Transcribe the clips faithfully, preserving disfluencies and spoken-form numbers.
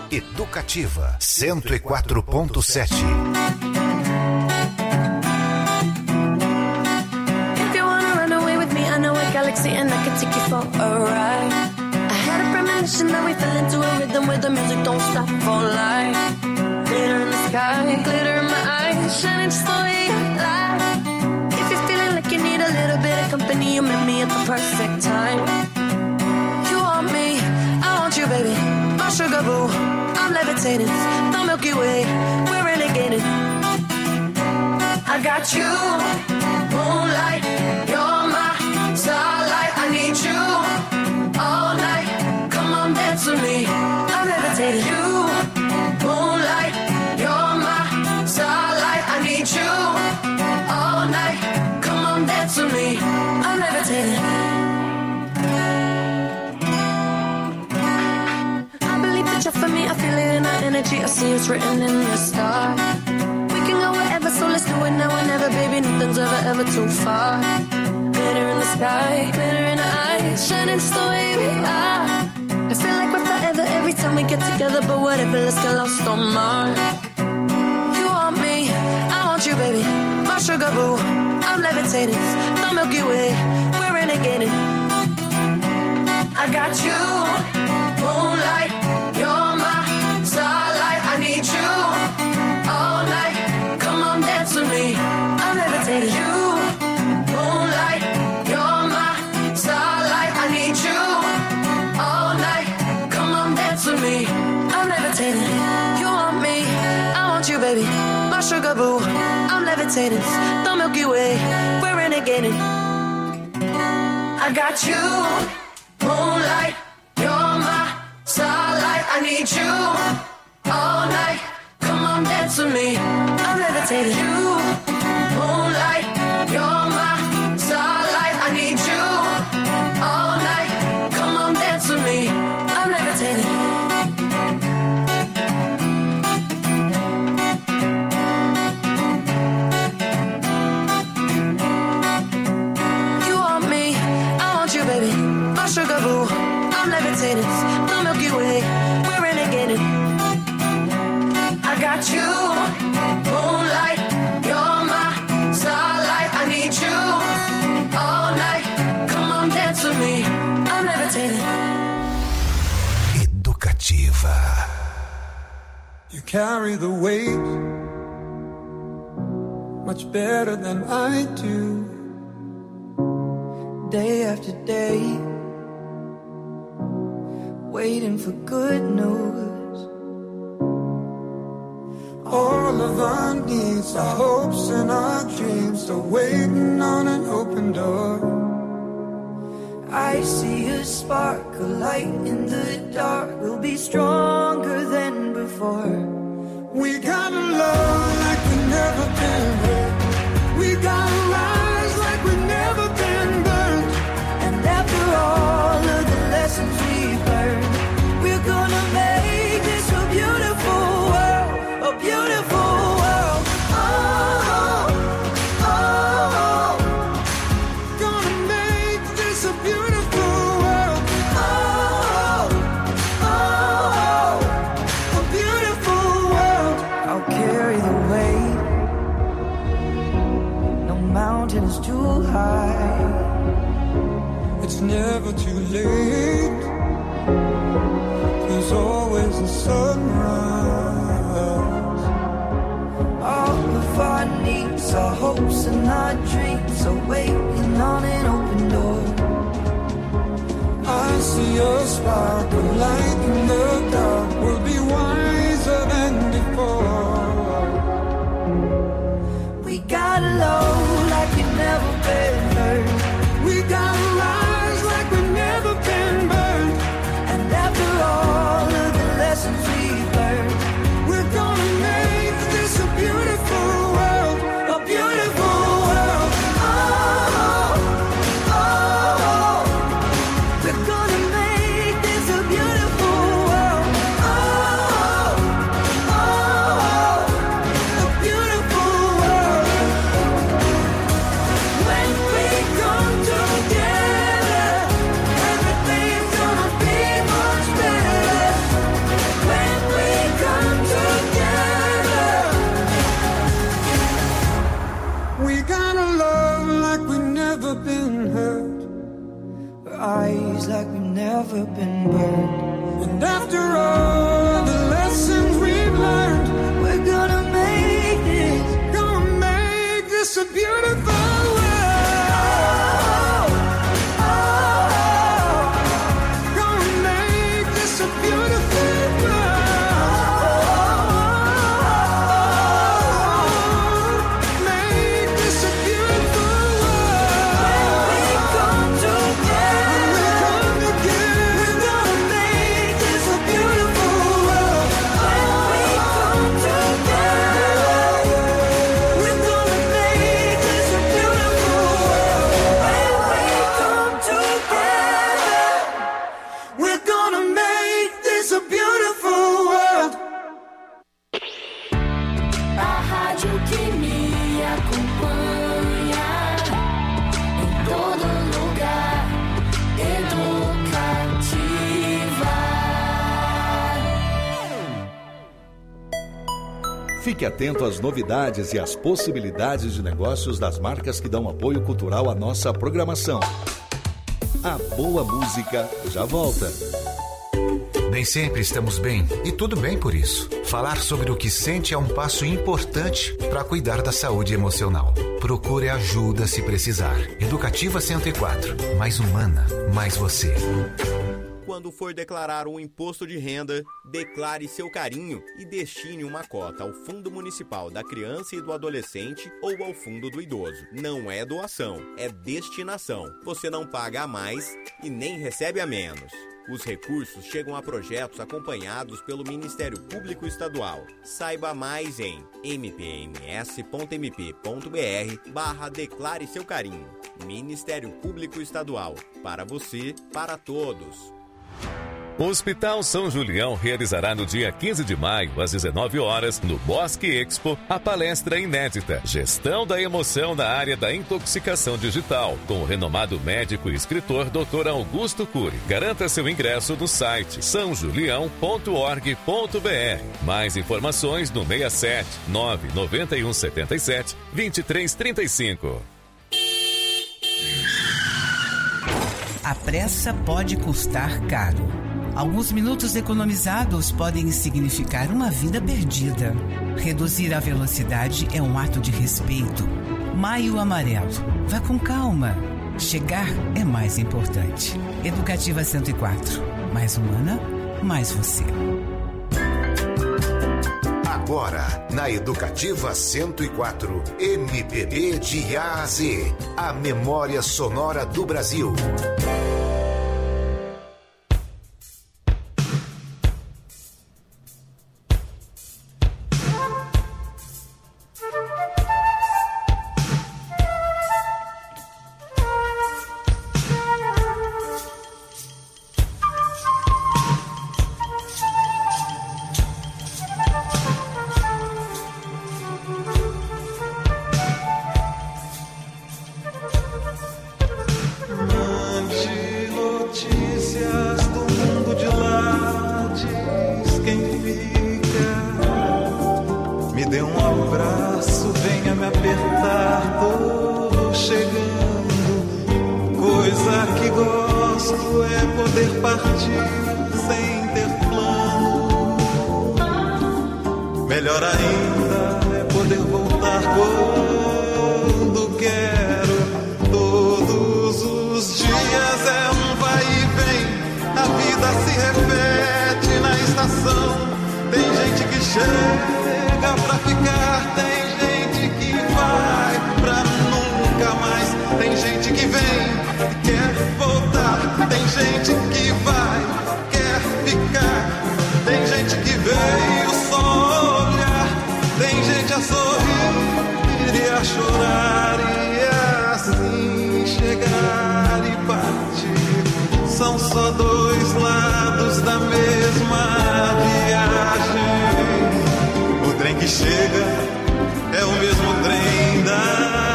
Educativa cento e quatro ponto sete. If you wanna run away with me, I know a galaxy and I can take you for a ride. I had a premonition that we fell into a rhythm where the music don't stop for life. Glitter in the sky, glitter in my eyes, shining just the way you lie. If you're feeling like you need a little bit of company, you met me at the perfect time. You want me, I want you, baby, my sugar boo. I'm levitating, the Milky Way, we're renegading. I got you, moonlight, you're my starlight. I need you all night, come on dance with me. I'm levitating. You, moonlight, you're my starlight. I need you all night, come on dance with me. I'm levitating. For me, I feel it in our energy. I see it's written in the stars. We can go wherever, so let's do it now or never, baby. Nothing's ever, ever too far. Glitter in the sky, glitter in our eyes, shining just the way we are. I feel like we're forever every time we get together, but whatever, let's get lost on Mars. You want me, I want you, baby, my sugar boo. I'm levitating, the Milky Way, we're renegading. I got you, moonlight, you're my starlight. I need you all night, come on dance with me. I'm levitating. You, moonlight, you're my starlight. I need you all night, come on dance with me. I'm levitating. You want me, I want you, baby, my sugar boo. I'm levitating, the Milky Way, we're renegading. I got you, moonlight, you're my starlight. I need you all night, come on dance with me. I'm levitating. You, moonlight, you're my starlight. I need you all night, come on dance with me. I'm levitating. You want me, I want you, baby, my sugar boo. I'm levitating, the Milky Way, we're renegading. I got you, moonlight, you're my starlight. I need you all night, come on dance with me. I'm levitating. Educativa. You carry the weight much better than I do. Day after day, waiting for good news. All of our needs, our hopes and our dreams are waiting on an open door. I see a spark, a light in the dark. We'll be stronger than before. We gotta love like we've never been hurt. We gotta rise like we've never been burned. And after all of the lessons we've learned, we're gonna make this a beautiful world, a beautiful world. Oh, oh, oh. Gonna make this a beautiful world. Oh, oh, oh. A beautiful world. I'll carry the weight. No mountain is too high. It's never too late. There's always a sunrise. All of our needs, our hopes and our dreams are waiting on an open door. I see a spark of light in the dark. We'll be wiser than before. We gotta love like we've never been hurt. We gotta rise like we've never been burned. And after all of the lessons we've learned, we're gonna make this a beautiful world, a beautiful world. Oh, oh, oh. We're gonna make this a beautiful eyes like we've never been burned. And after all the lessons we've learned, we're gonna make this, gonna make this a beautiful world. Fique atento às novidades e às possibilidades de negócios das marcas que dão apoio cultural à nossa programação. A boa música já volta. Nem sempre estamos bem, e tudo bem por isso. Falar sobre o que sente é um passo importante para cuidar da saúde emocional. Procure ajuda se precisar. Educativa cento e quatro. Mais humana, mais você. Quando for declarar um imposto de renda, declare seu carinho e destine uma cota ao Fundo Municipal da Criança e do Adolescente ou ao Fundo do Idoso. Não é doação, é destinação. Você não paga a mais e nem recebe a menos. Os recursos chegam a projetos acompanhados pelo Ministério Público Estadual. Saiba mais em mpms.mp.br barra Declare Seu Carinho. Ministério Público Estadual. Para você, para todos. O Hospital São Julião realizará no dia quinze de maio, às dezenove horas, no Bosque Expo, a palestra inédita Gestão da Emoção na área da intoxicação digital, com o renomado médico e escritor doutor Augusto Cury. Garanta seu ingresso no site são julião ponto org ponto br. Mais informações no seis sete nove nove um sete sete dois três três cinco. A pressa pode custar caro. Alguns minutos economizados podem significar uma vida perdida. Reduzir a velocidade é um ato de respeito. Maio Amarelo. Vá com calma. Chegar é mais importante. Educativa cento e quatro. Mais humana, mais você. Agora, na Educativa cento e quatro, M P B de A a Z. A memória sonora do Brasil.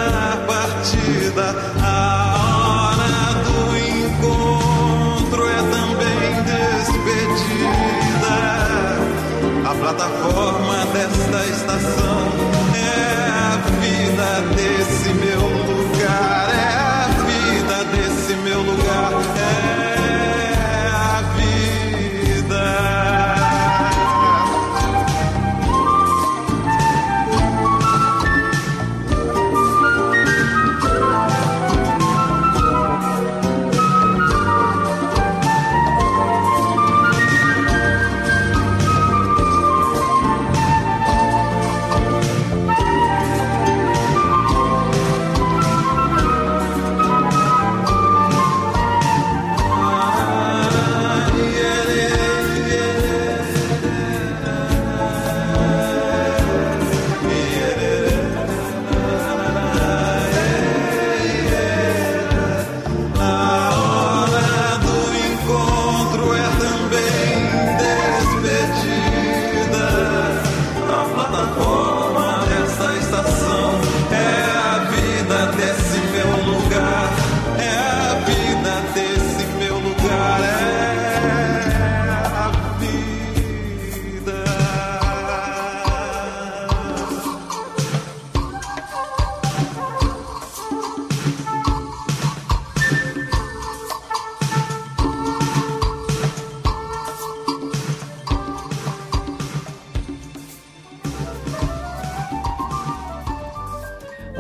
A hora do encontro é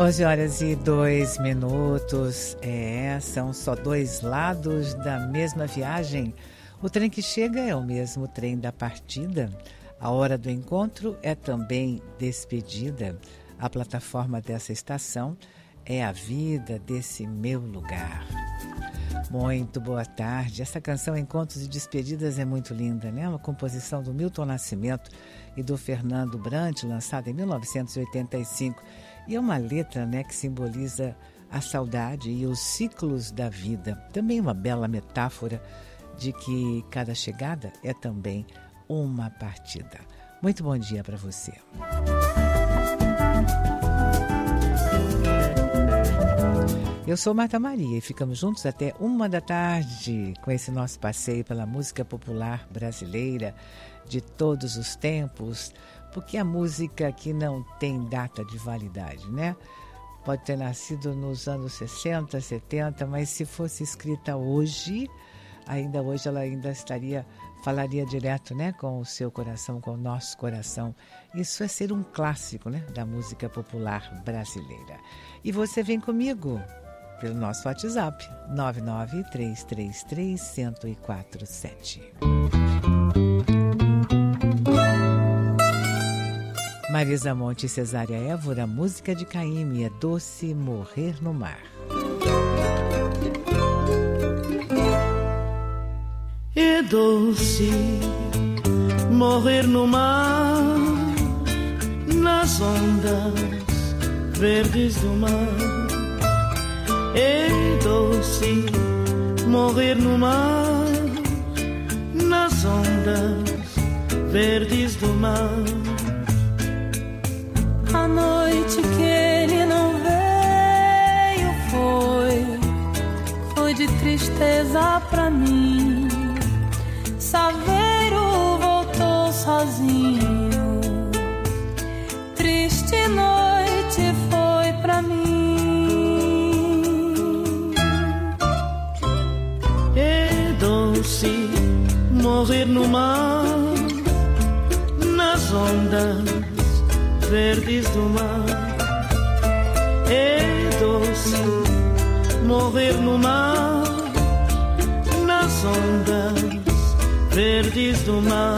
onze horas e dois minutos. É, são só dois lados da mesma viagem. O trem que chega é o mesmo trem da partida. A hora do encontro é também despedida. A plataforma dessa estação é a vida desse meu lugar. Muito boa tarde. Essa canção Encontros e Despedidas é muito linda, né? Uma composição do Milton Nascimento e do Fernando Brant, lançada em mil novecentos e oitenta e cinco. E é uma letra, né, que simboliza a saudade e os ciclos da vida. Também uma bela metáfora de que cada chegada é também uma partida. Muito bom dia para você. Eu sou Marta Maria e ficamos juntos até uma da tarde com esse nosso passeio pela música popular brasileira de todos os tempos, porque a música que não tem data de validade, né? Pode ter nascido nos anos sessenta, setenta, mas se fosse escrita hoje, ainda hoje ela ainda estaria, falaria direto, né, com o seu coração, com o nosso coração. Isso é ser um clássico, né, da música popular brasileira. E você vem comigo pelo nosso WhatsApp, nove nove três três três, zero zero quatro sete. Marisa Monte e Cesária Évora, música de Caymmi, é Doce Morrer no Mar. É doce morrer no mar, nas ondas verdes do mar. É doce morrer no mar, nas ondas verdes do mar. A noite que ele não veio foi, foi de tristeza pra mim. Saveiro voltou sozinho, triste noite foi pra mim. É doce morrer no mar, nas ondas verdes do mar. É doce morrer no mar, nas ondas verdes do mar.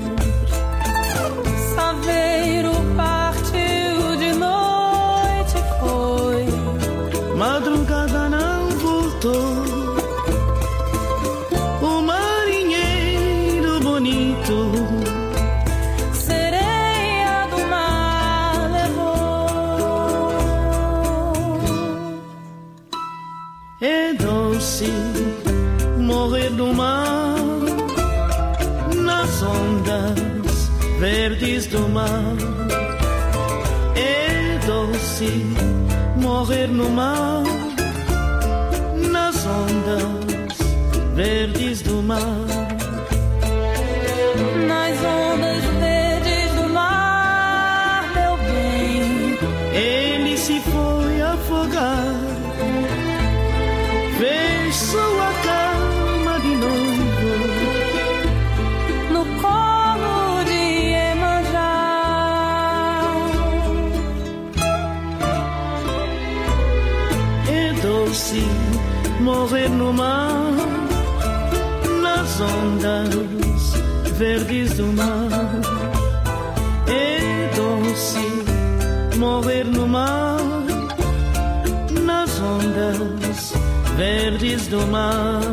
Saveiro partiu de noite foi, madrugada não voltou. O marinheiro bonito sereia do mar levou. É doce morrer no mar, nas ondas verdes do mar. É doce morrer no mar, nas ondas verdes do mar. Nas ondas verdes do mar, meu bem, ele se foi afogar, fez sua cama de novo no colo de Iemanjá. É doce morrer no mar, nas ondas verdes do mar. É doce morrer no mar, nas ondas verdes do mar.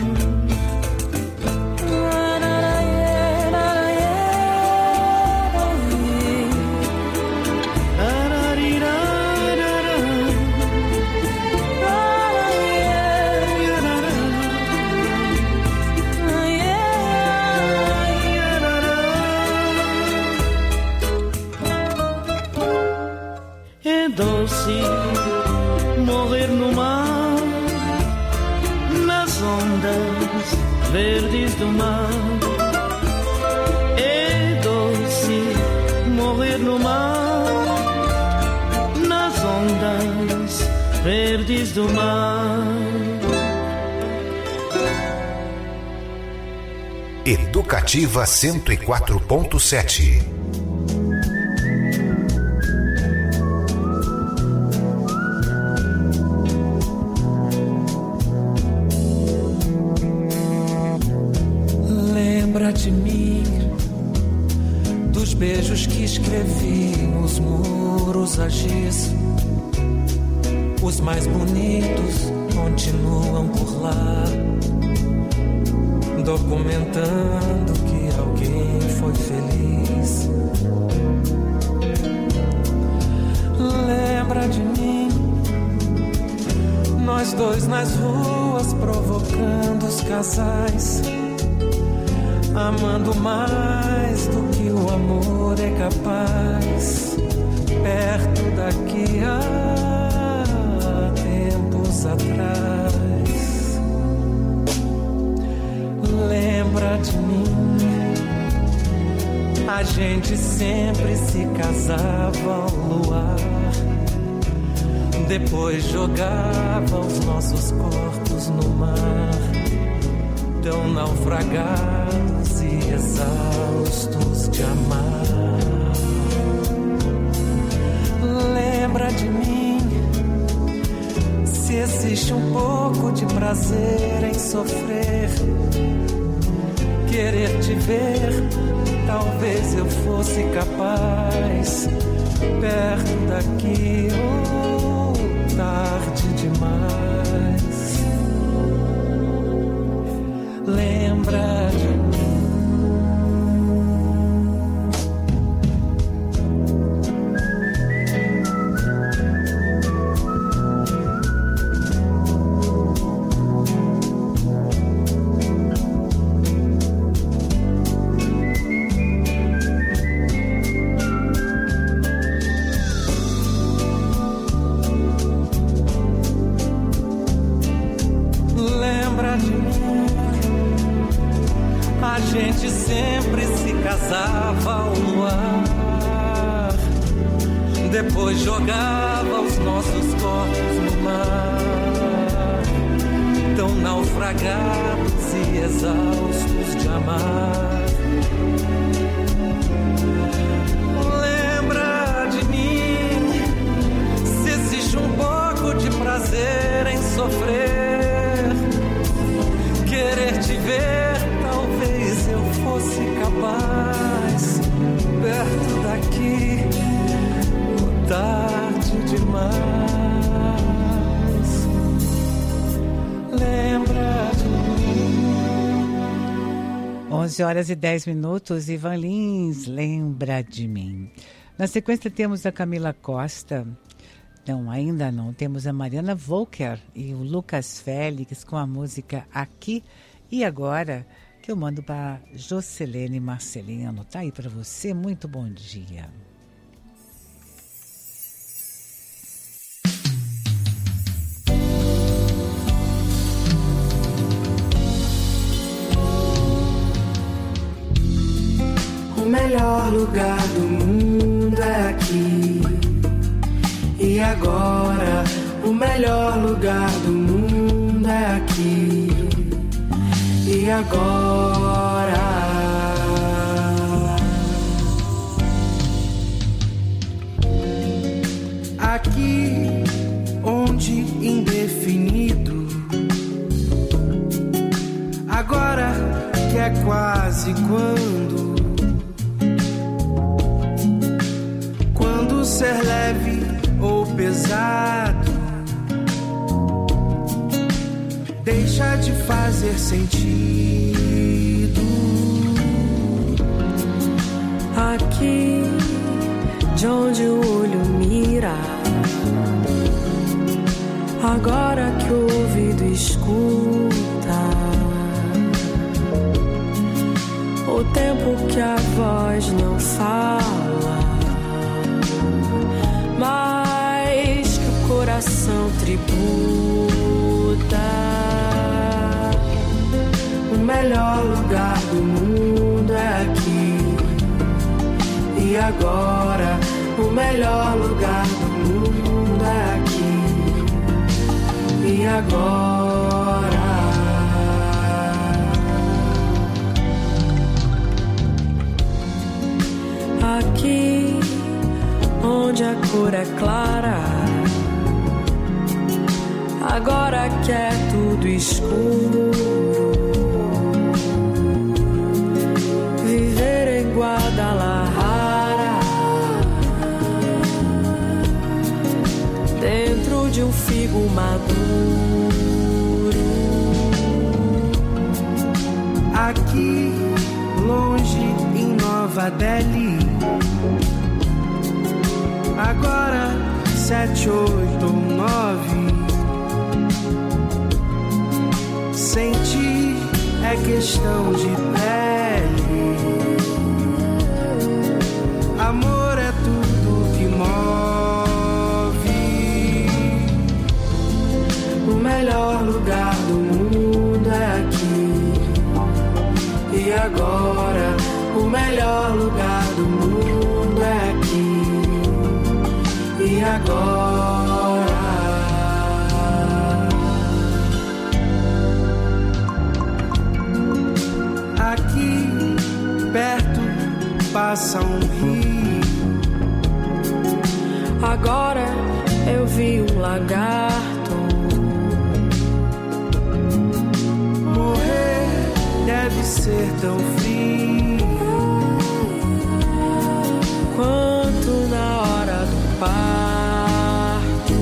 É doce morrer no mar, nas ondas verdes do mar. É doce morrer no mar, nas ondas verdes do mar. Educativa cento e quatro ponto sete. Lembra de mim, dos beijos que escrevi nos muros a giz. Os mais bonitos continuam por lá, documentando que alguém foi feliz. Lembra de mim, nós dois nas ruas provocando os casais, amando mais do que o amor é capaz. Perto daqui há tempos atrás. Lembra de mim, a gente sempre se casava ao luar, depois jogava os nossos corpos no mar, tão naufragados e exaustos de amar. Lembra de mim, se existe um pouco de prazer em sofrer, querer te ver, talvez eu fosse capaz, perto daqui ou tarde demais. Lembra de mim. Depois jogava os nossos corpos no mar, tão naufragados e exaustos de amar. Lembra de mim, se existe um pouco de prazer em sofrer, querer te ver, talvez eu fosse capaz, perto daqui, tarde demais. Lembra de mim. onze horas e dez minutos, Ivan Lins, Lembra de Mim. Na sequência temos a Camila Costa. Não, ainda não. Temos a Mariana Volker e o Lucas Félix com a música Aqui e Agora, que eu mando para Jocelene Marcelino. Tá aí para você. Muito bom dia. O melhor lugar do mundo é aqui e agora. O melhor lugar do mundo é aqui e agora. Aqui onde indefinido, agora que é quase quando. Ser leve ou pesado deixa de fazer sentido. Aqui de onde o olho mira, agora que o ouvido escuta, o tempo que a voz não fala, mas que o coração tributa. O melhor lugar do mundo é aqui e agora. O melhor lugar do mundo é aqui e agora. Aqui onde a cor é clara, agora que é tudo escuro, aqui longe em Nova Delhi. Agora sete, oito ou nove. Sentir é questão de pele. Amor é tudo que move. O melhor lugar do mundo é aqui. E agora, o melhor lugar do mundo é aqui. E agora, aqui perto passa um rio. Agora eu vi um lagarto. Morrer deve ser tão frio quanto na hora do parto.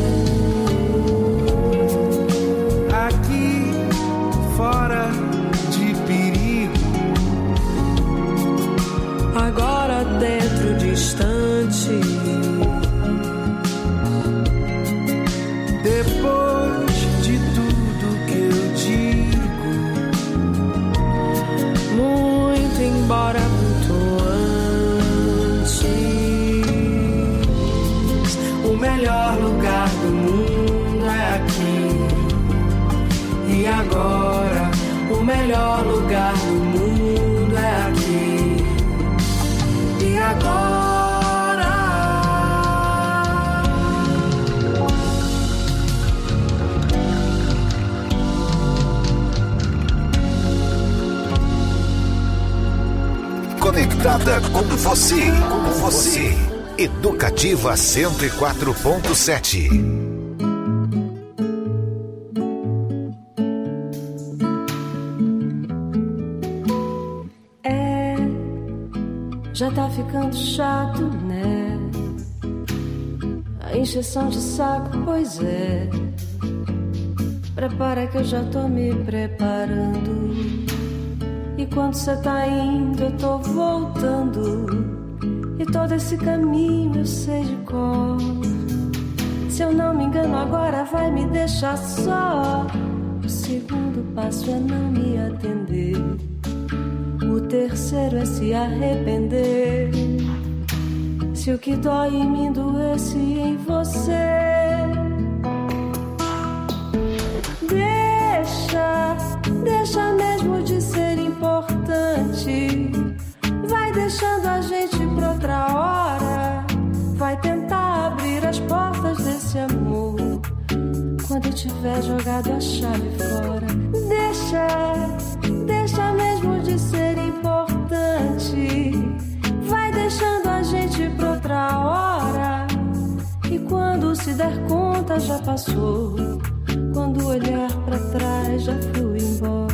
Aqui fora de perigo. Agora dentro distante. Depois de tudo que eu digo, muito embora muito antes. O melhor lugar do mundo é aqui. E agora, o melhor lugar do mundo é aqui. E agora, conectada com você, com você. Educativa cento e quatro ponto sete. É, já tá ficando chato, né? A encheção de saco, pois é. Prepara que eu já tô me preparando. E quando cê tá indo, eu tô voltando. E todo esse caminho eu sei de cor. Se eu não me engano, agora vai me deixar só. O segundo passo é não me atender. O terceiro é se arrepender. Se o que dói em mim doesse em você, deixa, deixa mesmo de ser importante. Vai deixando a gente pra outra hora. Vai tentar abrir as portas desse amor quando eu tiver jogado a chave fora. Deixa, deixa mesmo de ser importante. Vai deixando a gente pra outra hora. E quando se der conta já passou. Quando olhar pra trás já fui embora.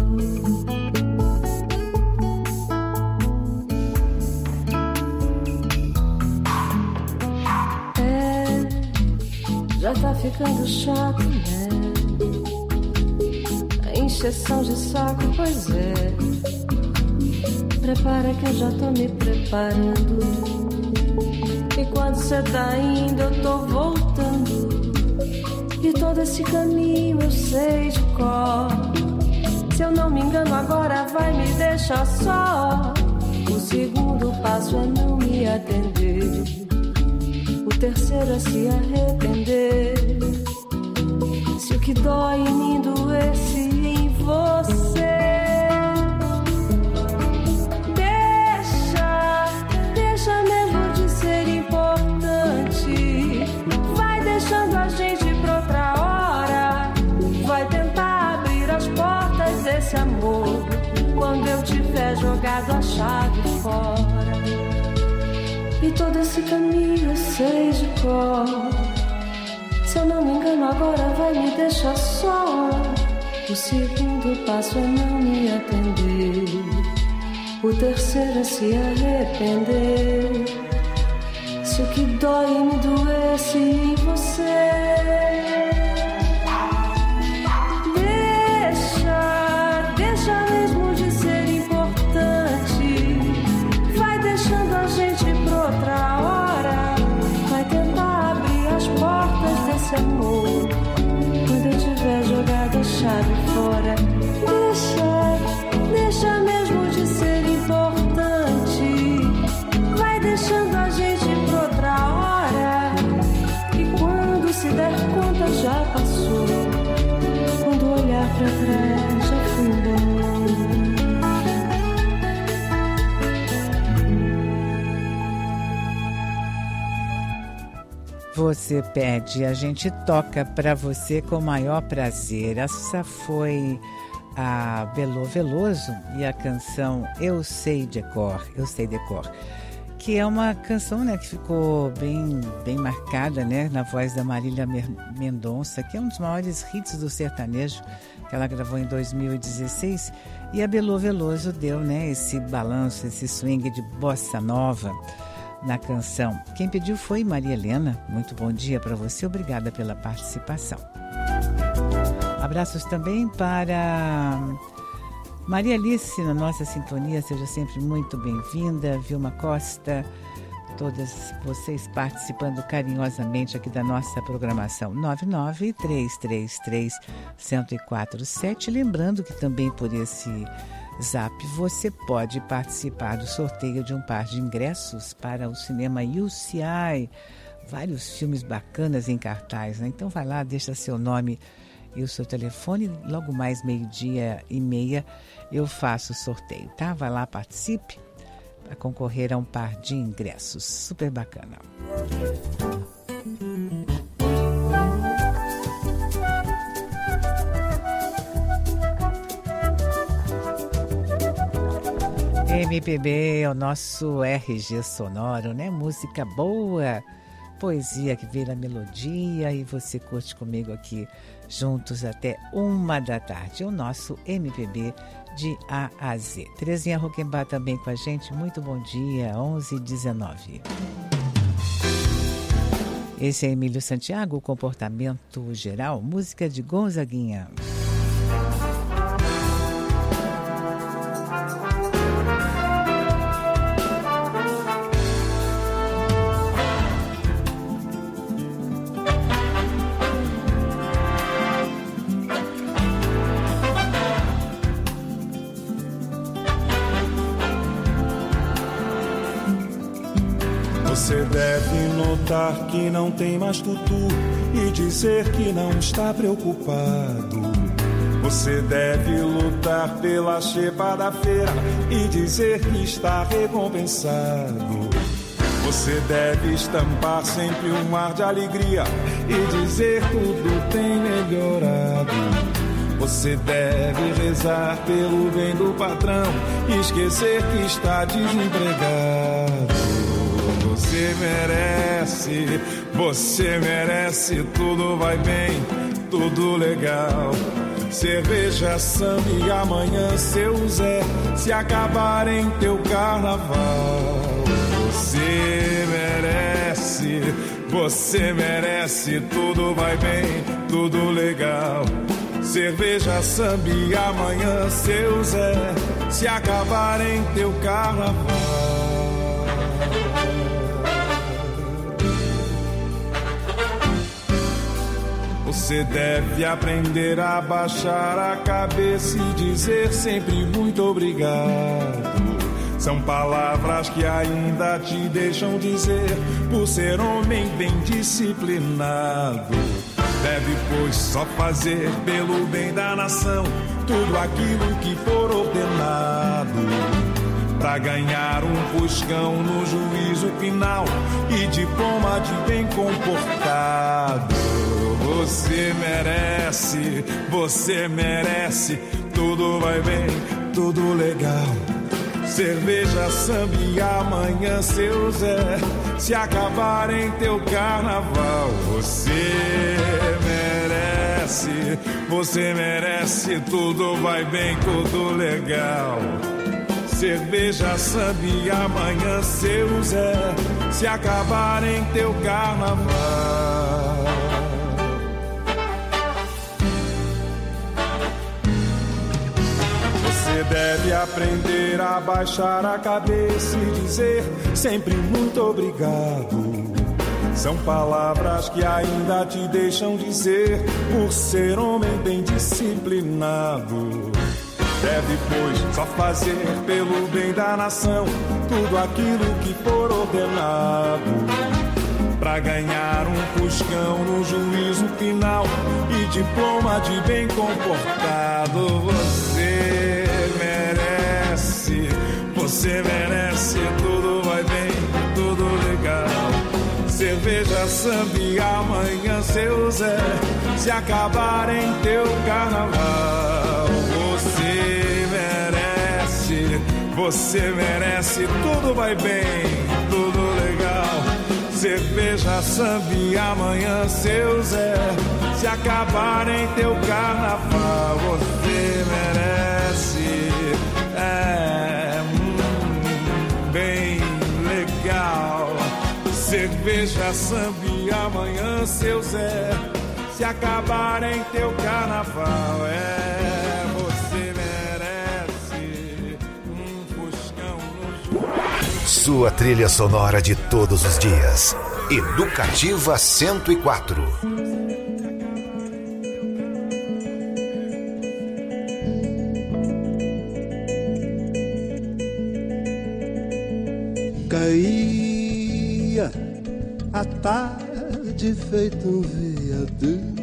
Já tá ficando chato, né? A encheção de saco, pois é. Prepara que eu já tô me preparando. E quando cê tá indo, eu tô voltando. E todo esse caminho eu sei de cor. Se eu não me engano, agora vai me deixar só. O segundo passo é não me atender. O terceiro é se arrepender. Se o que dói em mim doesse em você, deixa, deixa mesmo de ser importante. Vai deixando a gente pra outra hora. Vai tentar abrir as portas desse amor quando eu tiver jogado a chave fora. E todo esse caminho eu sei de cor. Se eu não me engano, agora vai me deixar só. O segundo passo é não me atender. O terceiro é se arrepender. Se o que dói me doesse em você, deixa, deixa mesmo de ser importante. você pede, a gente toca para você com o maior prazer. Essa foi a Belo Veloso e a canção Eu Sei de Cor, Eu Sei de Cor, que é uma canção, né, que ficou bem, bem marcada, né, na voz da Marília Mendonça, que é um dos maiores hits do sertanejo, que ela gravou em dois mil e dezesseis, e a Belo Veloso deu, né, esse balanço, esse swing de bossa nova na canção. Quem pediu foi Maria Helena. Muito bom dia para você, obrigada pela participação. Abraços também para Maria Alice na nossa sintonia, seja sempre muito bem-vinda. Vilma Costa, todas vocês participando carinhosamente aqui da nossa programação. nove nove três três três um zero quatro sete. Lembrando que também por esse Zap você pode participar do sorteio de um par de ingressos para o cinema U C I. Vários filmes bacanas em cartaz, né? Então vai lá, deixa seu nome e o seu telefone. Logo mais meio-dia e meia eu faço o sorteio, tá? Vai lá, participe para concorrer a um par de ingressos. Super bacana. M P B é o nosso R G sonoro, né? Música boa, poesia que vira melodia, e você curte comigo aqui juntos até uma da tarde. O nosso M P B de A a Z. Terezinha Roquembar também com a gente. Muito bom dia, onze e dezenove. Esse é Emílio Santiago, Comportamento Geral, música de Gonzaguinha. Você deve notar que não tem mais tutu e dizer que não está preocupado. Você deve lutar pela xepa da feira e dizer que está recompensado. Você deve estampar sempre um ar de alegria e dizer que tudo tem melhorado. Você deve rezar pelo bem do patrão e esquecer que está desempregado. Você merece, você merece, tudo vai bem, tudo legal. Cerveja, samba e amanhã seu Zé, se acabar em teu carnaval. Você merece, você merece, tudo vai bem, tudo legal. Cerveja, samba e amanhã seu Zé, se acabar em teu carnaval. Você deve aprender a baixar a cabeça e dizer sempre muito obrigado. São palavras que ainda te deixam dizer, por ser homem bem disciplinado. Deve, pois, só fazer pelo bem da nação tudo aquilo que for ordenado, pra ganhar um fuscão no juízo final e diploma de bem comportado. Você merece, você merece, tudo vai bem, tudo legal. Cerveja, samba e amanhã seu Zé, se acabar em teu carnaval. Você merece, você merece, tudo vai bem, tudo legal. Cerveja, samba e amanhã seu Zé, se acabar em teu carnaval. Você deve aprender a baixar a cabeça e dizer sempre muito obrigado. São palavras que ainda te deixam dizer, por ser homem bem disciplinado. Deve, pois, só fazer pelo bem da nação tudo aquilo que for ordenado, pra ganhar um fuscão no juízo final e diploma de bem comportado. Você merece, você merece, tudo vai bem, tudo legal. Cerveja, Cerveja, samba e amanhã seu Zé se acabar em teu carnaval. Você merece, você merece, tudo vai bem, tudo legal. Cerveja, samba e amanhã seu Zé se acabar em teu carnaval. Você merece, é hum, bem legal. Cerveja, samba e amanhã seu Zé se acabar em teu carnaval. É, você merece um fuscão no joelho. Sua trilha sonora de todos os dias. Educativa cento e quatro. Caía a tarde feito um viaduto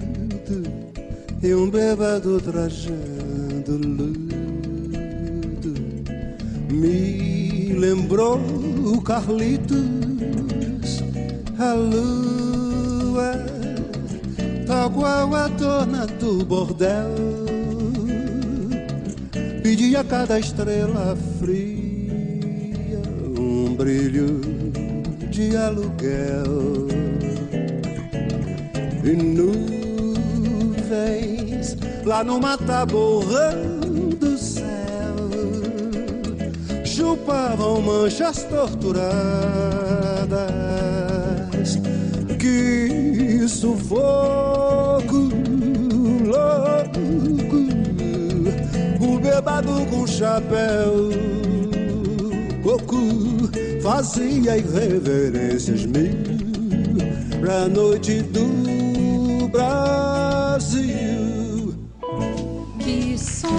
e um bêbado trajando luto me lembrou o Carlitos, a lua, tal qual a dona do bordel, pedia a cada estrela fria um brilho de aluguel. E nuvens lá no mataborrão do céu chupavam manchas torturadas. Que sufoco louco, o bêbado com chapéu coco fazia irreverências mil pra noite do Brasil. Que sonha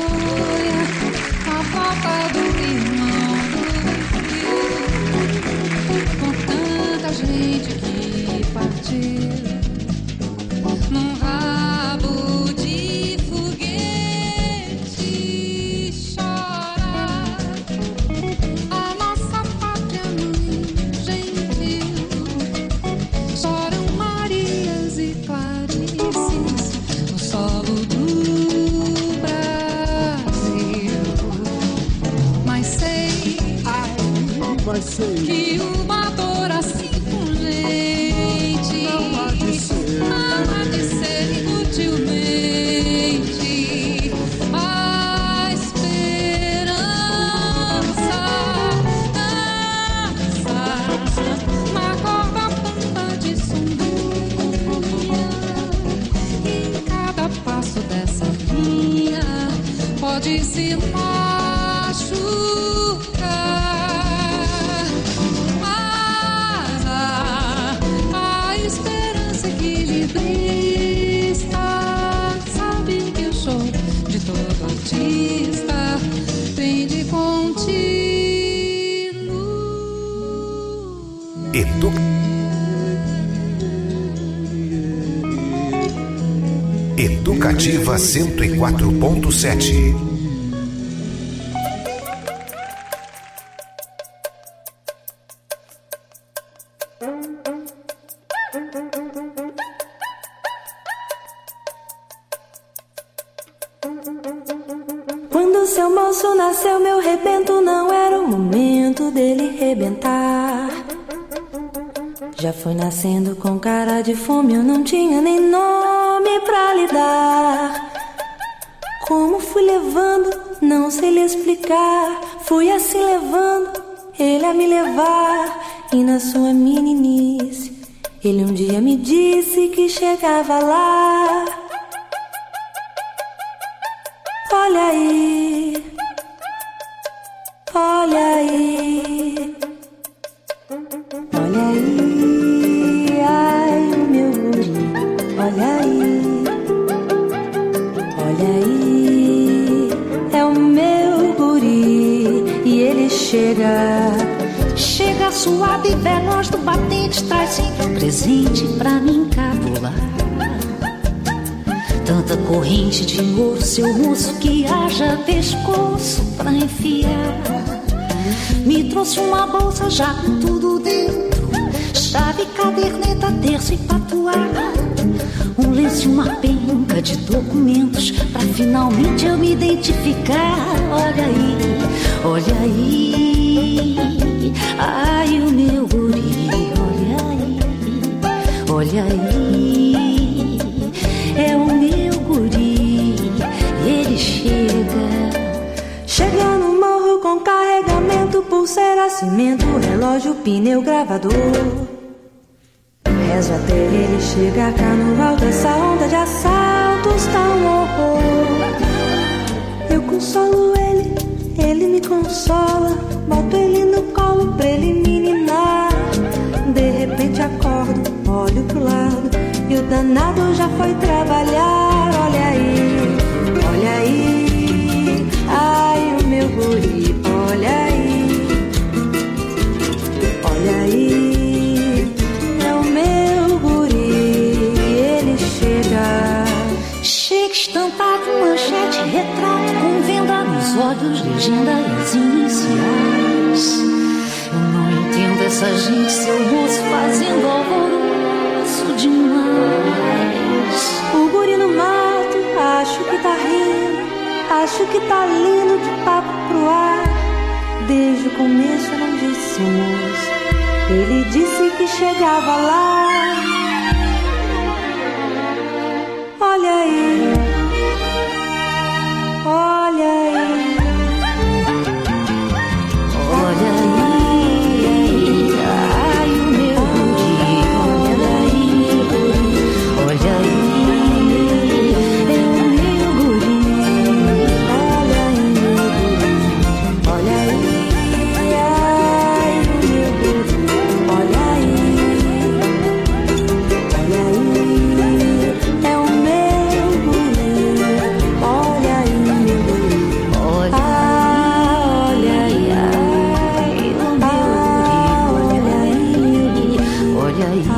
a falta do irmão do com tanta gente que partiu num rabo de foguete chorar a nossa pátria mãe gentil. Choram Marias e Clarices no solo do Brasil. Mas sei, ai, mas sei que uma dor assim pungente não há de ser, não há de ser inutilmente a esperança dança na corda ponta de sombria. E cada passo dessa linha pode se machucar, mas a, a esperança equilibrista sabe que o show de todo artista tem de continuar. Edu... Educativa cento e quatro ponto sete. Quando seu moço nasceu, meu rebento não era o momento dele rebentar. Já foi nascendo com cara de fome, eu não tinha nem nome pra lhe dar. Como fui levando, não sei lhe explicar. Fui assim levando, ele a me levar. E na sua meninice, ele um dia me disse que chegava lá. Olha aí, olha aí, olha aí, ai o meu guri, olha aí, olha aí, é o meu guri e ele chega, chega suave, veloz do batente, traz sempre um presente pra me encabular. Tanta corrente de ouro, seu moço, que haja pescoço pra enfiar. Me trouxe uma bolsa já com tudo dentro, chave, caderneta, terço e patuá. Um lenço e uma penca de documentos pra finalmente eu me identificar. Olha aí, olha aí, ai o meu guri. Olha aí, olha aí, é o meu guri. Ele chega. Chega no morro com carregamento, pulseira, cimento, relógio, pneu, gravador. Rezo até ele chegar cá no alto, essa onda de assaltos tá um horror. Eu consolo ele, ele me consola, boto ele no colo pra ele me ninar. De repente acordo, olho pro lado e o danado já foi trabalhar. Olha aí, olha aí, ai o meu guri. Olha aí, olha aí, é o meu guri. Ele chega. Chega estampado, manchete, retrato, com venda nos olhos, legenda e as iniciais. Eu não entendo essa gente, seu moço, fazendo alvoroço demais. O guri no mato, acho que tá rindo, acho que tá lindo de papo pro ar. Desde o começo eu não disse, moço, ele disse que chegava lá. Olha aí, olha aí, olha aí, ai o meu guri. Olha aí, olha aí, é o meu guri. Olha aí, olha aí, ai o meu guri. Olha aí, olha aí, é o meu guri. Olha aí, meu guri. Olha aí, ai, o meu guri. Olha aí,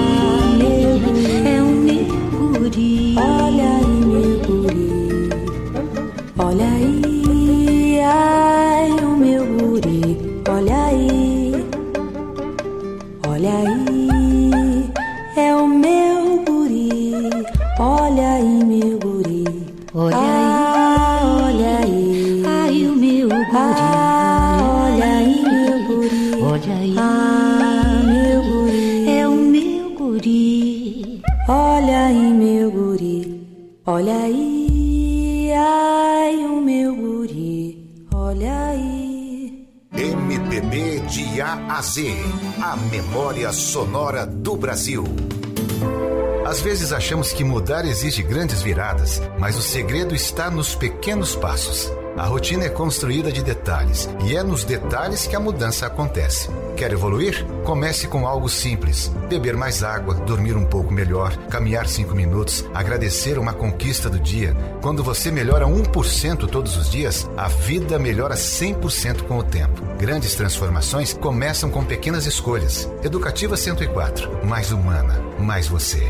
é o meu guri. Olha aí, meu guri. Olha aí, ai o meu guri. Olha aí, olha aí, é o meu guri. Olha aí, meu guri. Olha Ah, olha aí, ai o meu guri. ah, olha aí, meu guri. Olha aí, Ah, meu guri. é o meu guri. Olha aí, meu guri. Olha aí, ai o meu guri. Olha aí. M P B de A a Z, a memória sonora do Brasil. Às vezes achamos que mudar exige grandes viradas, mas o segredo está nos pequenos passos. A rotina é construída de detalhes, e é nos detalhes que a mudança acontece. Quer evoluir? Comece com algo simples. Beber mais água, dormir um pouco melhor, caminhar cinco minutos, agradecer uma conquista do dia. Quando você melhora um por cento todos os dias, a vida melhora cem por cento com o tempo. Grandes transformações começam com pequenas escolhas. Educativa cento e quatro, mais humana, mais você.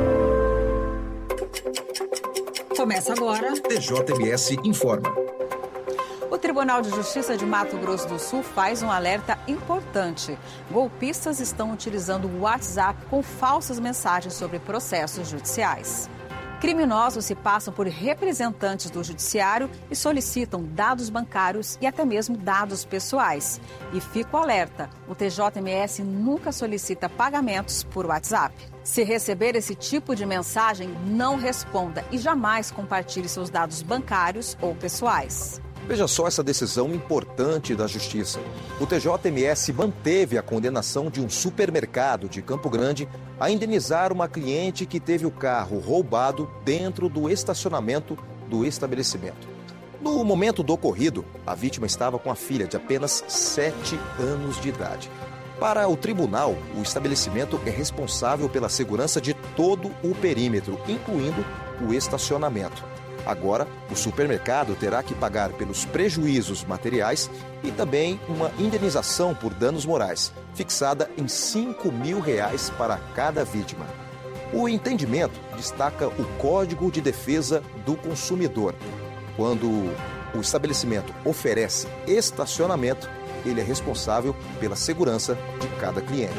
Começa agora. T J M S informa. O Tribunal de Justiça de Mato Grosso do Sul faz um alerta importante. Golpistas estão utilizando o WhatsApp com falsas mensagens sobre processos judiciais. Criminosos se passam por representantes do judiciário e solicitam dados bancários e até mesmo dados pessoais. E fica o alerta, o T J M S nunca solicita pagamentos por WhatsApp. Se receber esse tipo de mensagem, não responda e jamais compartilhe seus dados bancários ou pessoais. Veja só essa decisão importante da Justiça. O T J M S manteve a condenação de um supermercado de Campo Grande a indenizar uma cliente que teve o carro roubado dentro do estacionamento do estabelecimento. No momento do ocorrido, a vítima estava com a filha de apenas sete anos de idade. Para o tribunal, o estabelecimento é responsável pela segurança de todo o perímetro, incluindo o estacionamento. Agora, o supermercado terá que pagar pelos prejuízos materiais e também uma indenização por danos morais, fixada em cinco mil reais para cada vítima. O entendimento destaca o Código de Defesa do Consumidor. Quando o estabelecimento oferece estacionamento, ele é responsável pela segurança de cada cliente.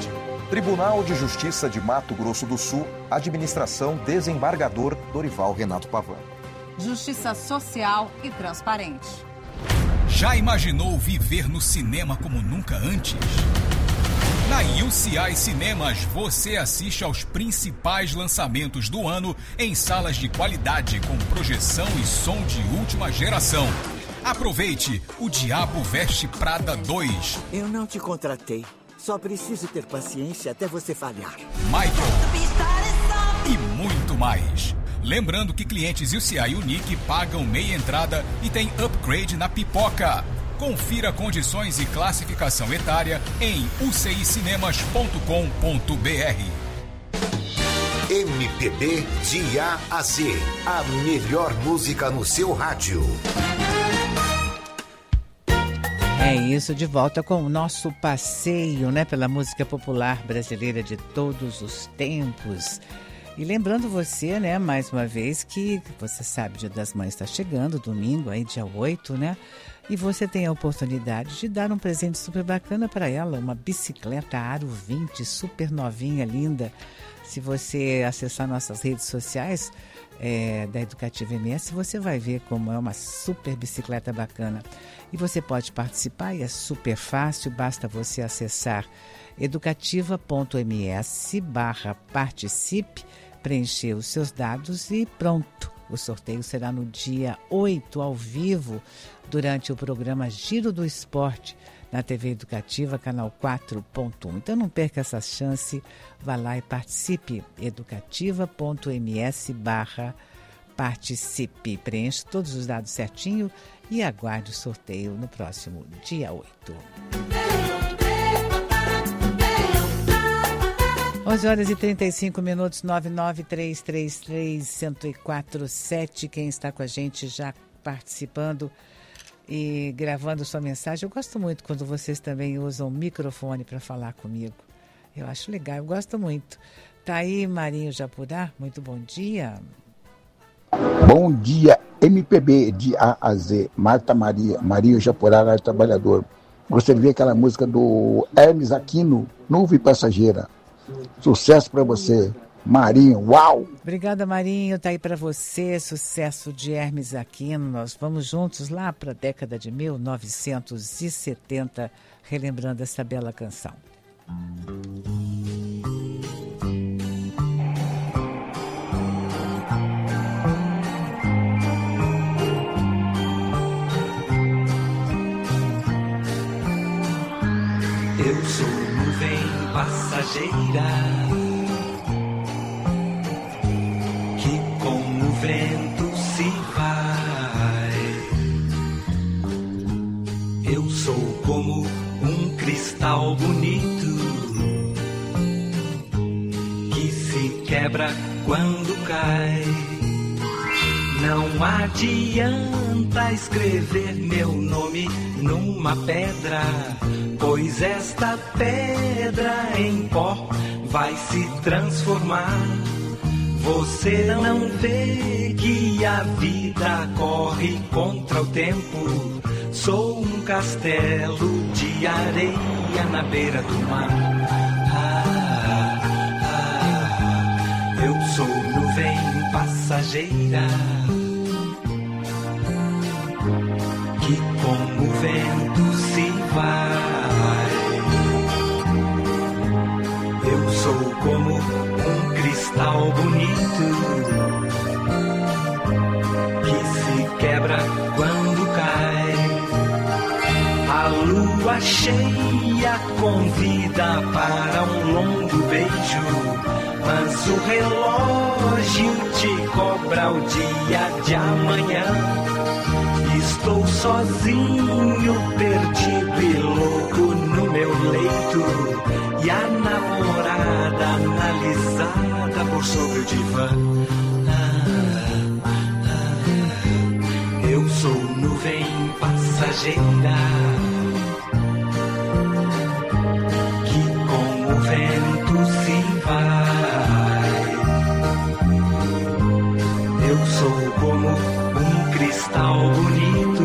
Tribunal de Justiça de Mato Grosso do Sul, Administração Desembargador Dorival Renato Pavan. Justiça social e transparente. Já imaginou viver no cinema como nunca antes? Na U C I Cinemas, você assiste aos principais lançamentos do ano em salas de qualidade com projeção e som de última geração. Aproveite O Diabo Veste Prada dois. Eu não te contratei. Só preciso ter paciência até você falhar. Michael. E muito mais. Lembrando que clientes U C I Unique pagam meia entrada e tem upgrade na pipoca. Confira condições e classificação etária em u c i cinemas ponto com ponto b r. M P B de A a Z. A melhor música no seu rádio. É isso, de volta com o nosso passeio, né, pela música popular brasileira de todos os tempos. E lembrando você, né, mais uma vez, que você sabe, o Dia das Mães está chegando, domingo, aí dia oito, né? E você tem a oportunidade de dar um presente super bacana para ela, uma bicicleta Aro vinte, super novinha, linda. Se você acessar nossas redes sociais é, da Educativa M S, você vai ver como é uma super bicicleta bacana. E você pode participar, e é super fácil, basta você acessar educativa.ms barra participe, preencher os seus dados e pronto. O sorteio será no dia oito, ao vivo, durante o programa Giro do Esporte, na T V Educativa, canal quatro ponto um. Então não perca essa chance, vá lá e participe. educativa.ms barra participe. Preencha todos os dados certinho e aguarde o sorteio no próximo dia oito. onze horas e trinta e cinco minutos, nove nove três três três, zero zero quatro sete. Quem está com a gente já participando e gravando sua mensagem. Eu gosto muito quando vocês também usam o microfone para falar comigo. Eu acho legal, eu gosto muito. Tá aí Marinho Japurá, muito bom dia. Bom dia, M P B de A a Z, Marta Maria, Marinho Japurá, Rádio Trabalhador. Você vê aquela música do Hermes Aquino, Nuvem Passageira. Sucesso para você, Marinho, uau! Obrigada, Marinho, tá aí para você, sucesso de Hermes Aquino. Nós vamos juntos lá para a década de mil novecentos e setenta, relembrando essa bela canção. Eu sou nuvem passageira que com o vento se vai. Eu sou como um cristal bonito que se quebra quando cai. Não adianta escrever meu nome numa pedra, pois esta pedra em pó vai se transformar. Você não vê que a vida corre contra o tempo. Sou um castelo de areia na beira do mar. Ah, ah, eu sou nuvem passageira que com o vento se vai. Eu sou como um cristal bonito que se quebra quando cai. A lua cheia convida para um longo beijo, mas o relógio te cobra o dia de amanhã. Estou sozinho, perdido e louco no meu leito, e a namorada analisada por sobre o divã. Ah, ah, eu sou nuvem passageira que com o vento se vai. Eu sou como um cristal bonito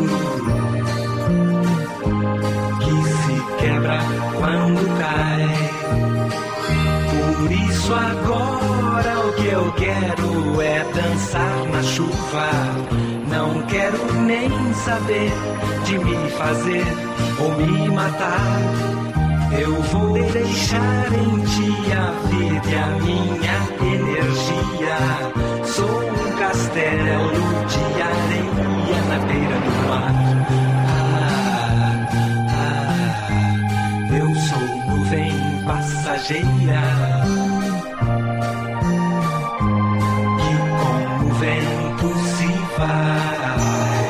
que se quebra quando cai. quero é dançar na chuva. Não quero nem saber de me fazer ou me matar. Eu vou deixar em ti a vida e a minha energia. Sou um castelo de areia na beira do mar. Ah, ah, eu sou nuvem passageira que com o vento se vai.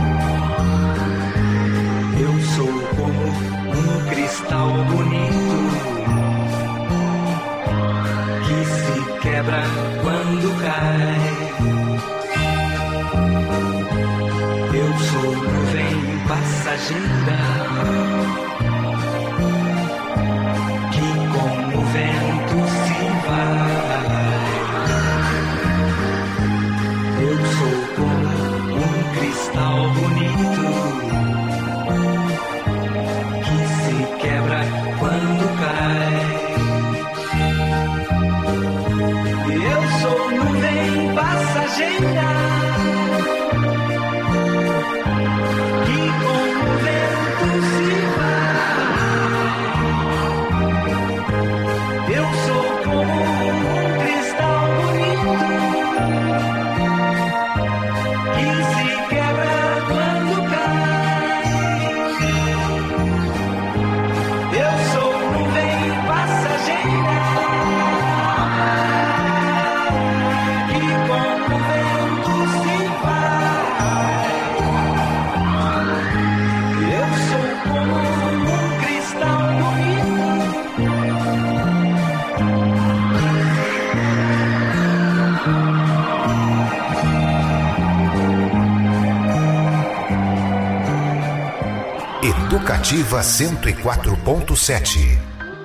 Eu sou como um cristal bonito que se quebra quando cai. Eu sou nuvem passageira que com o vento se vai. Eu sou como um cristal bonito que se quebra quando cai. Eu sou nuvem passageira que com o vento se vai. Eu sou como um cristal bonito que se quebra quando cai. Eu sou nuvem passageira que com o vento se vai. Eu sou como um cristal Educativa cento e quatro ponto sete.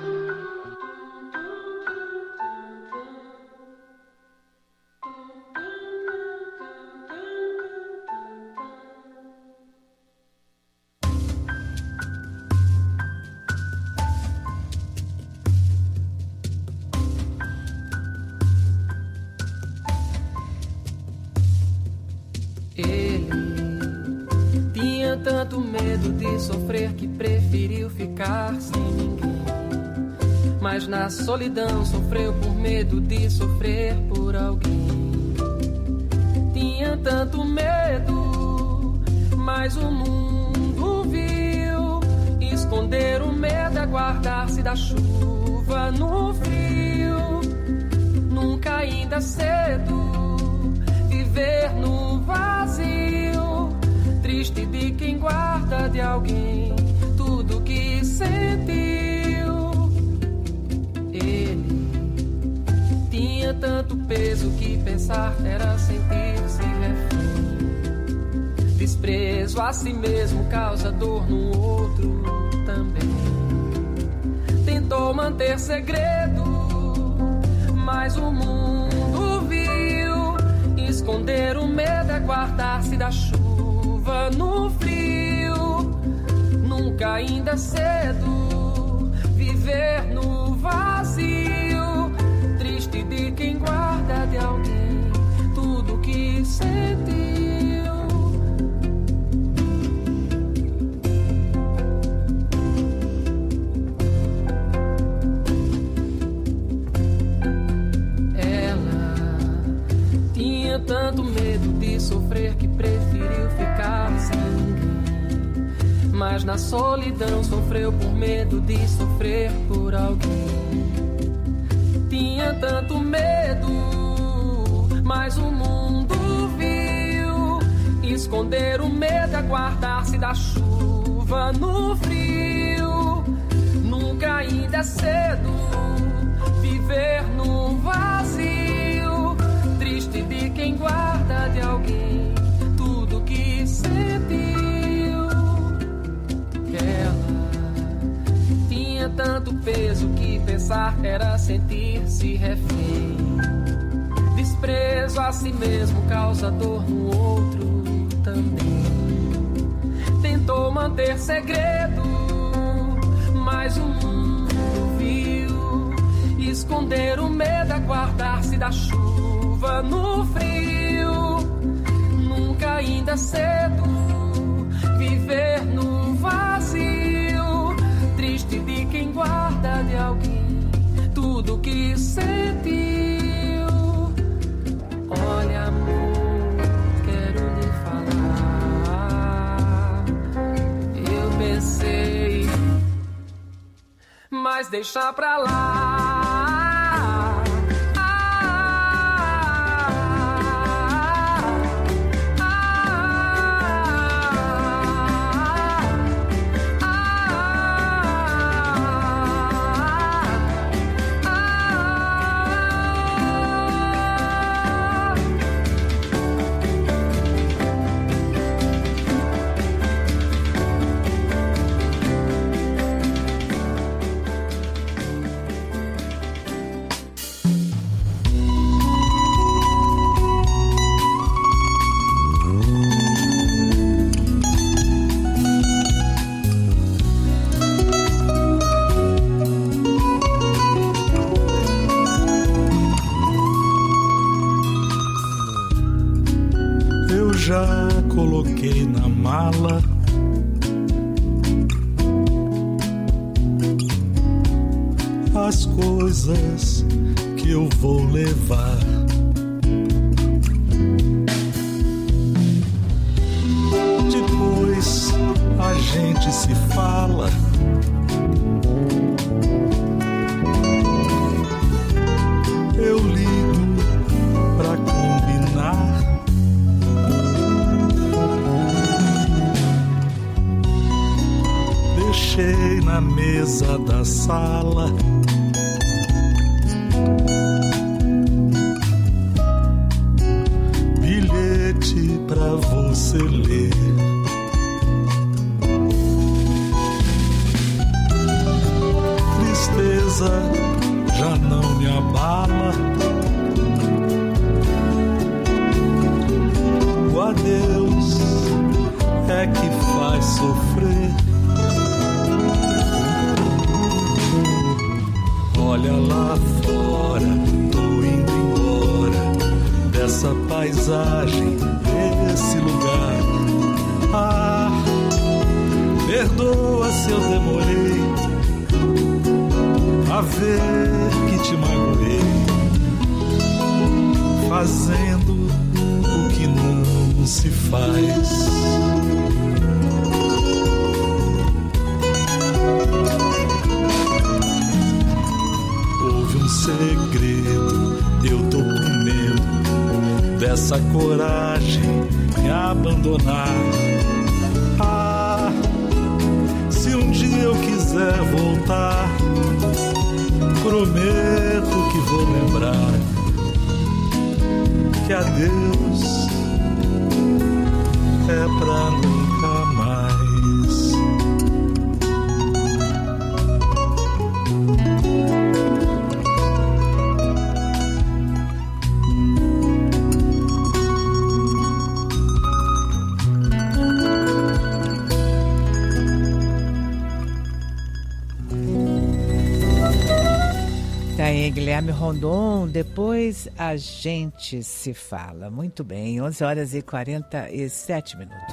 Tanto medo de sofrer que preferiu ficar sem ninguém. Mas na solidão sofreu por medo de sofrer por alguém. Tinha tanto medo, mas o mundo viu. Esconder o medo é guardar-se da chuva no frio. Nunca ainda cedo viver no vazio. Triste de quem guarda de alguém tudo que sentiu. Ele tinha tanto peso que pensar era sentir-se refém. Desprezo a si mesmo causa dor no outro também. Tentou manter segredo, mas o mundo viu. Esconder o medo é guardar-se da chuva no frio. Nunca ainda cedo viver no vazio. Triste de quem guarda de alguém tudo que sentiu. Ela tinha tanto medo de sofrer que preferiu ficar sem ninguém. Mas na solidão sofreu por medo de sofrer por alguém. Tinha tanto medo, mas o mundo viu. Esconder o medo é guardar-se da chuva no frio. Nunca ainda é cedo viver no vazio. Triste de quem guarda de alguém tudo que sentiu. Ela tinha tanto peso que pensar era sentir-se refém. Desprezo a si mesmo causa dor no outro também. Tentou manter segredo, mas o mundo viu. Esconder o medo é guardar-se da chuva chuva, no frio. Nunca ainda é cedo viver no vazio, triste de quem guarda de alguém tudo que sentiu. Olha, amor, quero lhe falar. Eu pensei, mas deixa pra lá. Já coloquei na mala as coisas que eu vou levar. Depois a gente se fala. Eu ligo pra combinar. Deixei na mesa da sala bilhete pra você ler. Tristeza já não me abala. O adeus é que faz sofrer. Olha lá fora, tô indo embora dessa paisagem, desse lugar. Ah, perdoa se eu demorei a ver que te magoei, fazendo o que não se faz. Segredo, eu tô com medo dessa coragem me abandonar. Ah, se um dia eu quiser voltar, prometo que vou lembrar que adeus é pra nunca mais. Aí, Guilherme Rondon, depois a gente se fala. Muito bem, onze horas e quarenta e sete minutos.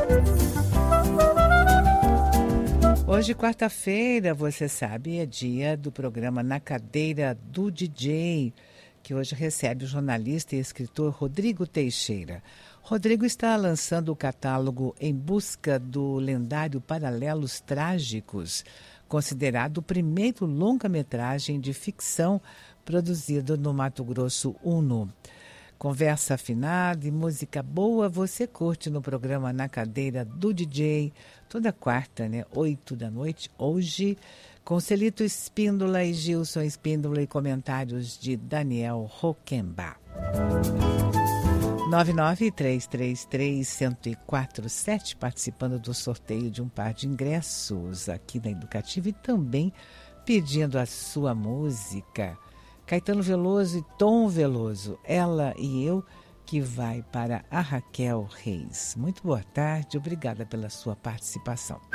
Hoje, quarta-feira, você sabe, é dia do programa Na Cadeira do D J, que hoje recebe o jornalista e escritor Rodrigo Teixeira. Rodrigo está lançando o catálogo Em Busca do Lendário Paralelos Trágicos, considerado o primeiro longa-metragem de ficção produzido no Mato Grosso Uno. Conversa afinada e música boa você curte no programa Na Cadeira do D J, toda quarta, né, oito da noite, hoje, com Celito Espíndola e Gilson Espíndola e comentários de Daniel Roquemba. nove nove três três três um zero quatro sete, participando do sorteio de um par de ingressos aqui na Educativa e também pedindo a sua música. Caetano Veloso e Tom Veloso, Ela e Eu, que vai para a Raquel Reis. Muito boa tarde, obrigada pela sua participação.